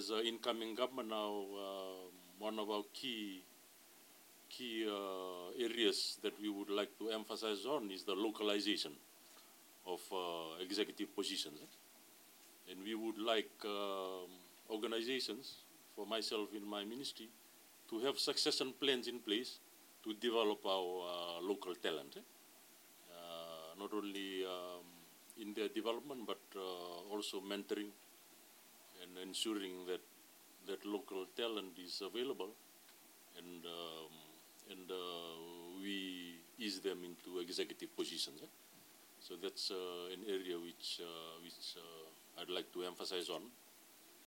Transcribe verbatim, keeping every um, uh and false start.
as uh, incoming government now, uh, one of our key key uh, areas that we would like to emphasize on is the localization of uh, executive positions. And we would like um, organizations, for myself in my ministry, to have succession plans in place to develop our uh, local talent. Uh, not only um, in their development, but uh, also mentoring and ensuring that that local talent is available, and um, and uh, we ease them into executive positions. Eh? So that's uh, an area which uh, which uh, I'd like to emphasize on.